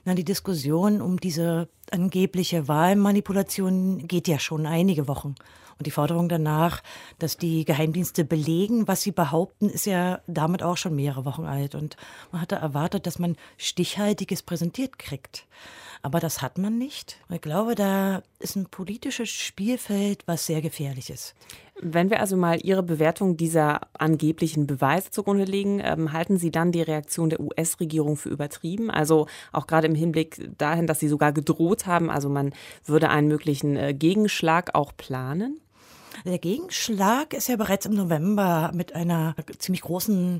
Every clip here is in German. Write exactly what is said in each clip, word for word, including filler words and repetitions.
Na, die Diskussion um diese angebliche Wahlmanipulation geht ja schon einige Wochen. Und die Forderung danach, dass die Geheimdienste belegen, was sie behaupten, ist ja damit auch schon mehrere Wochen alt. Und man hatte erwartet, dass man Stichhaltiges präsentiert kriegt. Aber das hat man nicht. Ich glaube, da ist ein politisches Spielfeld, was sehr gefährlich ist. Wenn wir also mal Ihre Bewertung dieser angeblichen Beweise zugrunde legen, ähm, halten Sie dann die Reaktion der U S-Regierung für übertrieben? Also auch gerade im Hinblick dahin, dass Sie sogar gedroht haben, also man würde einen möglichen äh, Gegenschlag auch planen? Der Gegenschlag ist ja bereits im November mit einer ziemlich großen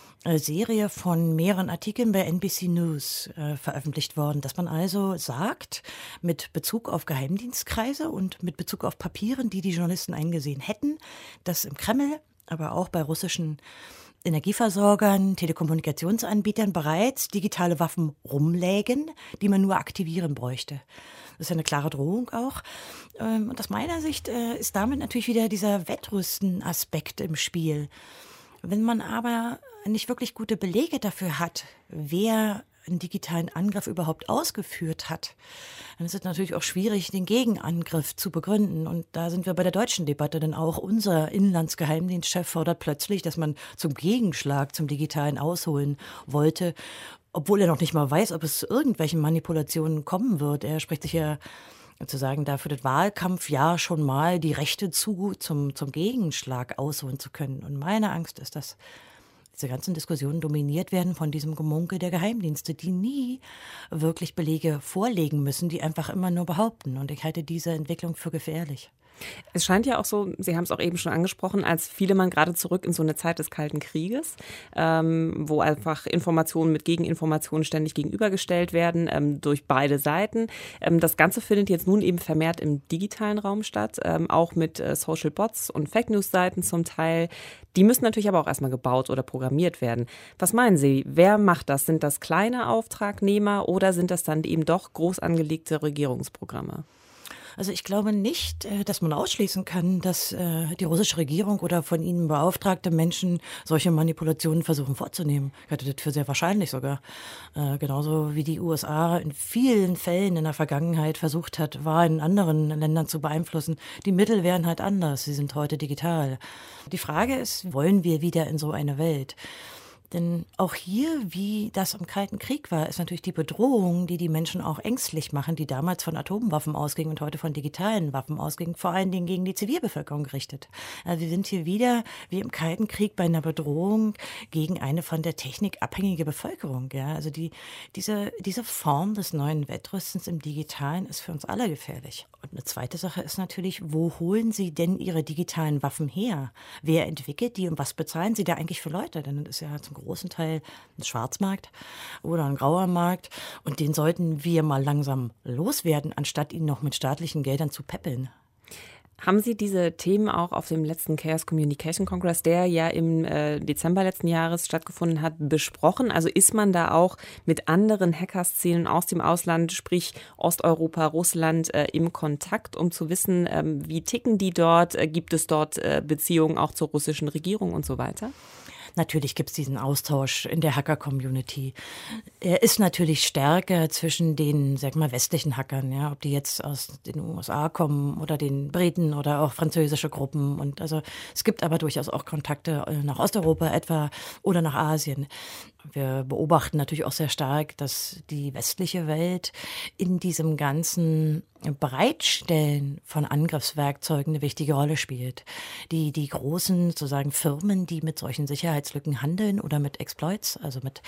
Serie von mehreren Artikeln bei N B C News äh, veröffentlicht worden, dass man also sagt, mit Bezug auf Geheimdienstkreise und mit Bezug auf Papieren, die die Journalisten eingesehen hätten, dass im Kreml, aber auch bei russischen Energieversorgern, Telekommunikationsanbietern bereits digitale Waffen rumlägen, die man nur aktivieren bräuchte. Das ist eine klare Drohung auch. Und aus meiner Sicht ist damit natürlich wieder dieser Wettrüsten-Aspekt im Spiel. Wenn man aber nicht wirklich gute Belege dafür hat, wer einen digitalen Angriff überhaupt ausgeführt hat, dann ist es natürlich auch schwierig, den Gegenangriff zu begründen. Und da sind wir bei der deutschen Debatte, denn auch unser Inlandsgeheimdienstchef fordert plötzlich, dass man zum Gegenschlag zum digitalen ausholen wollte, obwohl er noch nicht mal weiß, ob es zu irgendwelchen Manipulationen kommen wird. Er spricht sich ja zu sagen, da für das Wahlkampfjahr schon mal die Rechte zu, zum, zum Gegenschlag ausholen zu können. Und meine Angst ist, dass diese ganzen Diskussionen dominiert werden von diesem Gemunkel der Geheimdienste, die nie wirklich Belege vorlegen müssen, die einfach immer nur behaupten. Und ich halte diese Entwicklung für gefährlich. Es scheint ja auch so, Sie haben es auch eben schon angesprochen, als fiele man gerade zurück in so eine Zeit des Kalten Krieges, ähm, wo einfach Informationen mit Gegeninformationen ständig gegenübergestellt werden, ähm, durch beide Seiten. Ähm, das Ganze findet jetzt nun eben vermehrt im digitalen Raum statt, ähm, auch mit äh, Social Bots und Fake News Seiten zum Teil. Die müssen natürlich aber auch erstmal gebaut oder programmiert werden. Was meinen Sie, wer macht das? Sind das kleine Auftragnehmer oder sind das dann eben doch groß angelegte Regierungsprogramme? Also ich glaube nicht, dass man ausschließen kann, dass die russische Regierung oder von ihnen beauftragte Menschen solche Manipulationen versuchen vorzunehmen. Ich halte das für sehr wahrscheinlich sogar. Genauso wie die U S A in vielen Fällen in der Vergangenheit versucht hat, Wahlen in anderen Ländern zu beeinflussen. Die Mittel wären halt anders. Sie sind heute digital. Die Frage ist, wollen wir wieder in so eine Welt? Denn auch hier, wie das im Kalten Krieg war, ist natürlich die Bedrohung, die die Menschen auch ängstlich machen, die damals von Atomwaffen ausging und heute von digitalen Waffen ausging, vor allen Dingen gegen die Zivilbevölkerung gerichtet. Also wir sind hier wieder, wie im Kalten Krieg, bei einer Bedrohung gegen eine von der Technik abhängige Bevölkerung. Ja? Also die, diese, diese Form des neuen Wettrüstens im Digitalen ist für uns alle gefährlich. Und eine zweite Sache ist natürlich, wo holen Sie denn Ihre digitalen Waffen her? Wer entwickelt die und was bezahlen Sie da eigentlich für Leute? Denn das ist ja zum großen Teil ein Schwarzmarkt oder ein grauer Markt. Und den sollten wir mal langsam loswerden, anstatt ihn noch mit staatlichen Geldern zu peppeln. Haben Sie diese Themen auch auf dem letzten Chaos Communication Congress, der ja im äh, Dezember letzten Jahres stattgefunden hat, besprochen? Also ist man da auch mit anderen Hackerszenen aus dem Ausland, sprich Osteuropa, Russland, äh, im Kontakt, um zu wissen, ähm, wie ticken die dort? Äh, gibt es dort äh, Beziehungen auch zur russischen Regierung und so weiter? Natürlich gibt es diesen Austausch in der Hacker-Community. Er ist natürlich stärker zwischen den, sag mal, westlichen Hackern, ja, ob die jetzt aus den U S A kommen oder den Briten oder auch französische Gruppen. Und also es gibt aber durchaus auch Kontakte nach Osteuropa etwa oder nach Asien. Wir beobachten natürlich auch sehr stark, dass die westliche Welt in diesem ganzen Bereitstellen von Angriffswerkzeugen eine wichtige Rolle spielt. Die, die großen sozusagen Firmen, die mit solchen Sicherheitslücken handeln oder mit Exploits, also mit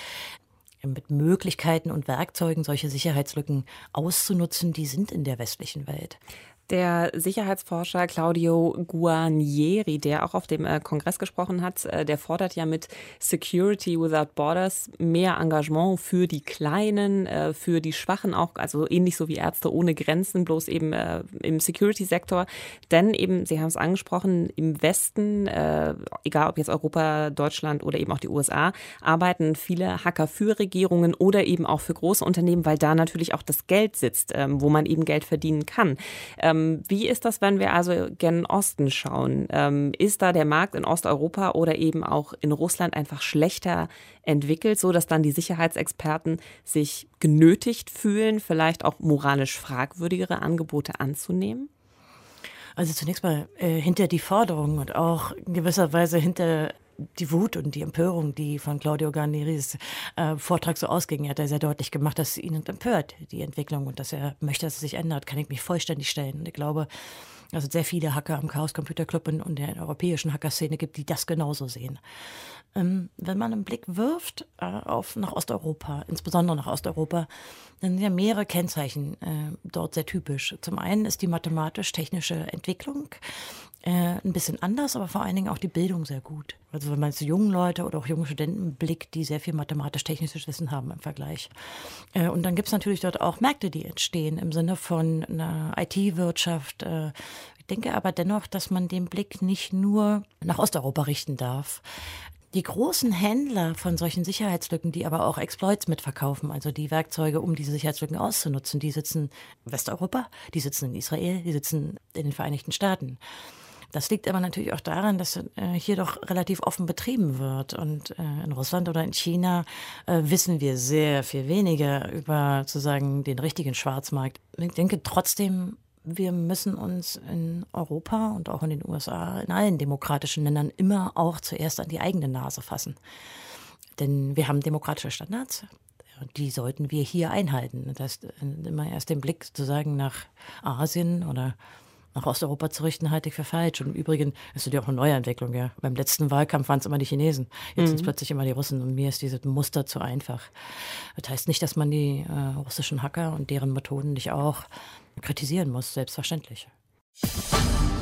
mit Möglichkeiten und Werkzeugen, solche Sicherheitslücken auszunutzen, die sind in der westlichen Welt. Der Sicherheitsforscher Claudio Guarnieri, der auch auf dem äh, Kongress gesprochen hat, äh, der fordert ja mit Security Without Borders mehr Engagement für die Kleinen, äh, für die Schwachen auch, also ähnlich so wie Ärzte ohne Grenzen, bloß eben äh, im Security-Sektor. Denn eben, Sie haben es angesprochen, im Westen, äh, egal ob jetzt Europa, Deutschland oder eben auch die U S A, arbeiten viele Hacker für Regierungen oder eben auch für große Unternehmen, weil da natürlich auch das Geld sitzt, äh, wo man eben Geld verdienen kann. Ähm, Ähm, wie ist das, wenn wir also gen Osten schauen? Ähm, ist da der Markt in Osteuropa oder eben auch in Russland einfach schlechter entwickelt, so dass dann die Sicherheitsexperten sich genötigt fühlen, vielleicht auch moralisch fragwürdigere Angebote anzunehmen? Also zunächst mal äh, hinter die Forderung und auch in gewisser Weise hinter die Wut und die Empörung, die von Claudio Guarnieris äh, Vortrag so ausging. Er hat ja sehr deutlich gemacht, dass ihn empört, die Entwicklung, und dass er möchte, dass es sich ändert, kann ich mich vollständig stellen. Und ich glaube, dass es sehr viele Hacker am Chaos Computer Club und der europäischen Hackerszene gibt, die das genauso sehen. Ähm, wenn man einen Blick wirft äh, auf nach Osteuropa, insbesondere nach Osteuropa, dann sind ja mehrere Kennzeichen äh, dort sehr typisch. Zum einen ist die mathematisch-technische Entwicklung äh, ein bisschen anders, aber vor allen Dingen auch die Bildung sehr gut. Also wenn man jetzt jungen Leute oder auch junge Studenten blickt, die sehr viel mathematisch-technisches Wissen haben im Vergleich. Äh, und dann gibt es natürlich dort auch Märkte, die entstehen im Sinne von einer I T-Wirtschaft. Äh, ich denke aber dennoch, dass man den Blick nicht nur nach Osteuropa richten darf. Die großen Händler von solchen Sicherheitslücken, die aber auch Exploits mitverkaufen, also die Werkzeuge, um diese Sicherheitslücken auszunutzen, die sitzen in Westeuropa, die sitzen in Israel, die sitzen in den Vereinigten Staaten. Das liegt aber natürlich auch daran, dass äh, hier doch relativ offen betrieben wird. Und äh, in Russland oder in China äh, wissen wir sehr viel weniger über sozusagen den richtigen Schwarzmarkt. Ich denke trotzdem, wir müssen uns in Europa und auch in den U S A, in allen demokratischen Ländern immer auch zuerst an die eigene Nase fassen. Denn wir haben demokratische Standards, die sollten wir hier einhalten. Das heißt, immer erst den Blick sozusagen nach Asien oder nach Osteuropa zu richten, halte ich für falsch. Und im Übrigen ist es ja auch eine neue Entwicklung. Ja. Beim letzten Wahlkampf waren es immer die Chinesen. Jetzt mhm. sind es plötzlich immer die Russen. Und mir ist dieses Muster zu einfach. Das heißt nicht, dass man die äh, russischen Hacker und deren Methoden nicht auch kritisieren muss, selbstverständlich.